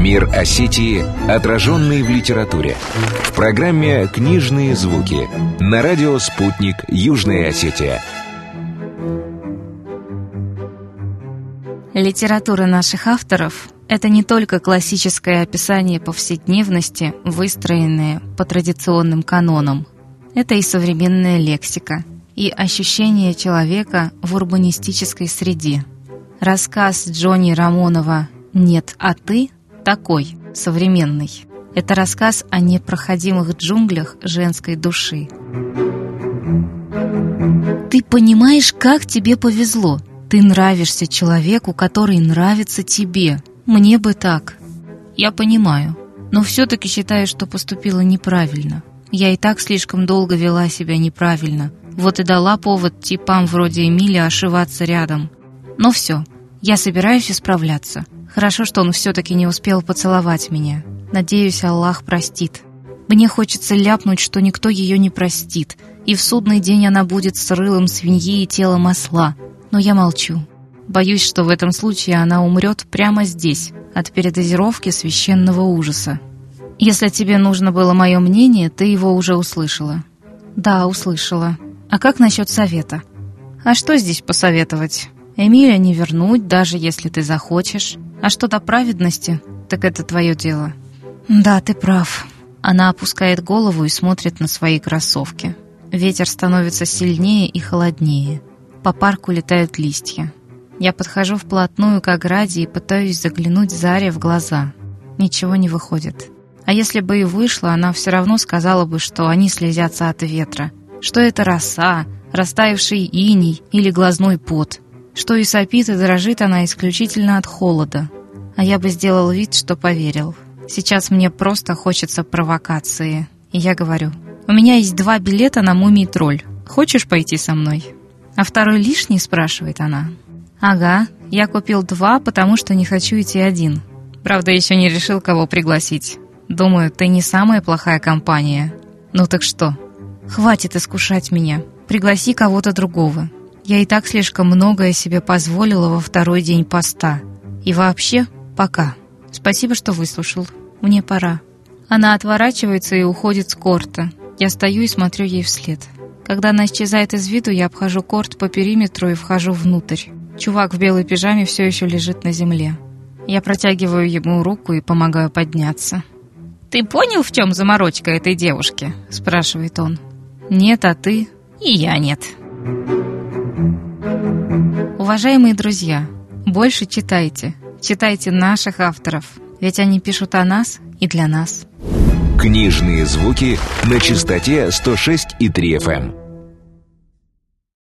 Мир Осетии, отраженный в литературе. В программе «Книжные звуки» на радио «Спутник. Южная Осетия». Литература наших авторов — это не только классическое описание повседневности, выстроенное по традиционным канонам. Это и современная лексика, и ощущение человека в урбанистической среде. Рассказ Джонни Рамонова «Нет, а ты» такой, современный. Это рассказ о непроходимых джунглях женской души. Ты понимаешь, как тебе повезло? Ты нравишься человеку, который нравится тебе. Мне бы так. Я понимаю, но все-таки считаю, что поступила неправильно. Я и так слишком долго вела себя неправильно. Вот и дала повод типам вроде Эмили ошиваться рядом. Но все, я собираюсь исправляться. Хорошо, что он все-таки не успел поцеловать меня. Надеюсь, Аллах простит. Мне хочется ляпнуть, что никто ее не простит, и в судный день она будет с рылом свиньи и телом осла. Но я молчу. Боюсь, что в этом случае она умрет прямо здесь, от передозировки священного ужаса. Если тебе нужно было мое мнение, ты его уже услышала. Да, услышала. А как насчет совета? А что здесь посоветовать? Эмиля не вернуть, даже если ты захочешь. А что до праведности, так это твое дело. Да, ты прав. Она опускает голову и смотрит на свои кроссовки. Ветер становится сильнее и холоднее. По парку летают листья. Я подхожу вплотную к ограде и пытаюсь заглянуть Заре в глаза. Ничего не выходит. А если бы и вышло, она все равно сказала бы, что они слезятся от ветра. Что это роса, растаявший иней или глазной пот. Что и сопит, и дрожит она исключительно от холода. А я бы сделал вид, что поверил. Сейчас мне просто хочется провокации. И я говорю: у меня есть 2 билета на «Мумий-тролль». Хочешь пойти со мной? А второй лишний, спрашивает она. Ага, я купил 2, потому что не хочу идти один. Правда, еще не решил, кого пригласить. Думаю, ты не самая плохая компания. Ну так что? Хватит искушать меня. Пригласи кого-то другого. Я и так слишком многое себе позволила во второй день поста. И вообще, пока. Спасибо, что выслушал. Мне пора. Она отворачивается и уходит с корта. Я стою и смотрю ей вслед. Когда она исчезает из виду, я обхожу корт по периметру и вхожу внутрь. Чувак в белой пижаме все еще лежит на земле. Я протягиваю ему руку и помогаю подняться. «Ты понял, в чем заморочка этой девушки?» – спрашивает он. «Нет, а ты?» «И я нет». Уважаемые друзья, больше читайте. Читайте наших авторов, ведь они пишут о нас и для нас. Книжные звуки на частоте 106,3 FM.